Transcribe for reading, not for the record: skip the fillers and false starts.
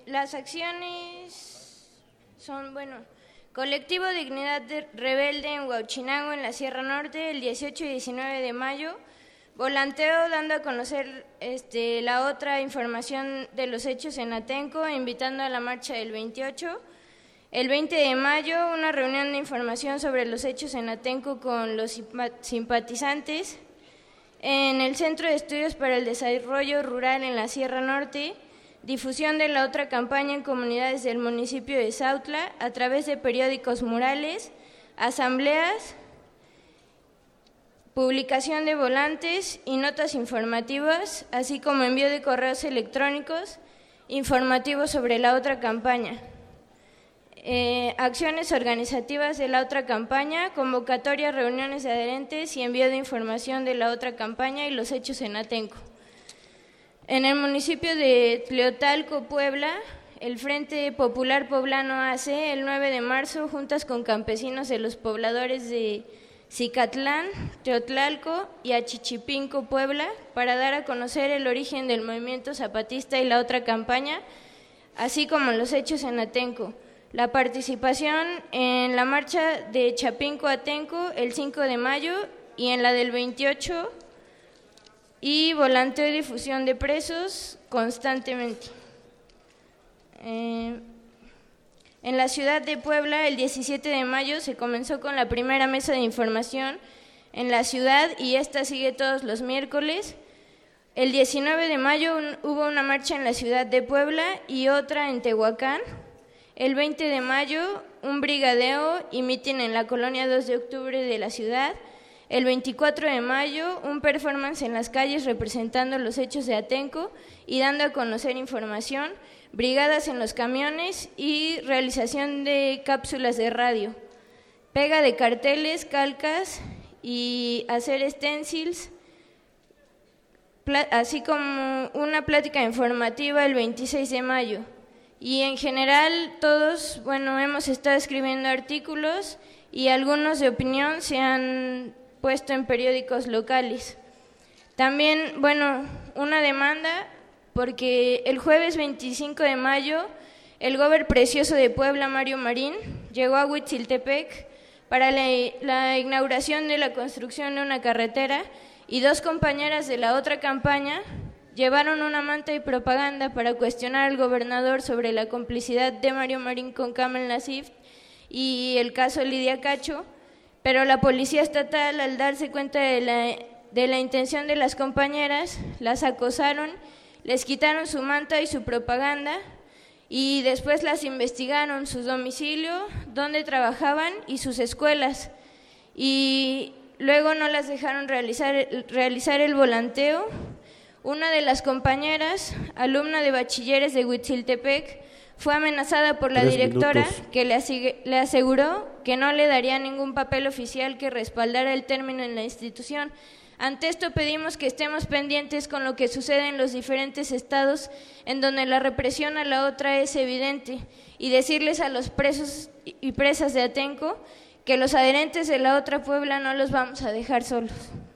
Las acciones son, Colectivo Dignidad Rebelde en Huauchinango, en la Sierra Norte, el 18 y 19 de mayo. Volanteo dando a conocer la otra información de los hechos en Atenco, invitando a la marcha del 28. El 20 de mayo, una reunión de información sobre los hechos en Atenco con los simpatizantes. En el Centro de Estudios para el Desarrollo Rural en la Sierra Norte, difusión de la otra campaña en comunidades del municipio de Sautla a través de periódicos murales, asambleas, publicación de volantes y notas informativas, así como envío de correos electrónicos informativos sobre la otra campaña. Acciones organizativas de la otra campaña, convocatoria, reuniones de adherentes y envío de información de la otra campaña y los hechos en Atenco. En el municipio de Tleotalco, Puebla, el Frente Popular Poblano AC, el 9 de marzo, juntas con campesinos de los pobladores de Cicatlán, Teotlalco y Achichipinco, Puebla, para dar a conocer el origen del movimiento zapatista y la otra campaña, así como los hechos en Atenco. La participación en la marcha de Chapinco a Atenco el 5 de mayo y en la del 28, y volanteo y difusión de presos constantemente. En la ciudad de Puebla, el 17 de mayo, se comenzó con la primera mesa de información en la ciudad y esta sigue todos los miércoles. El 19 de mayo hubo una marcha en la ciudad de Puebla y otra en Tehuacán. El 20 de mayo, un brigadeo y mitin en la colonia 2 de octubre de la ciudad. El 24 de mayo, un performance en las calles representando los hechos de Atenco y dando a conocer información, brigadas en los camiones y realización de cápsulas de radio, pega de carteles, calcas y hacer stencils, así como una plática informativa el 26 de mayo. Y en general todos, hemos estado escribiendo artículos y algunos de opinión se han puesto en periódicos locales. También, una demanda porque el jueves 25 de mayo el gober precioso de Puebla, Mario Marín, llegó a Huitziltepec para la inauguración de la construcción de una carretera y dos compañeras de la otra campaña llevaron una manta y propaganda para cuestionar al gobernador sobre la complicidad de Mario Marín con Kamel Nasif y el caso Lidia Cacho, pero la policía estatal, al darse cuenta de la intención de las compañeras, las acosaron, les quitaron su manta y su propaganda y después las investigaron, su domicilio, dónde trabajaban y sus escuelas, y luego no las dejaron realizar el volanteo. Una de las compañeras, alumna de bachilleres de Huitziltepec, fue amenazada por la directora que le aseguró que no le daría ningún papel oficial que respaldara el término en la institución. Ante esto pedimos que estemos pendientes con lo que sucede en los diferentes estados en donde la represión a la otra es evidente y decirles a los presos y presas de Atenco que los adherentes de la otra Puebla no los vamos a dejar solos.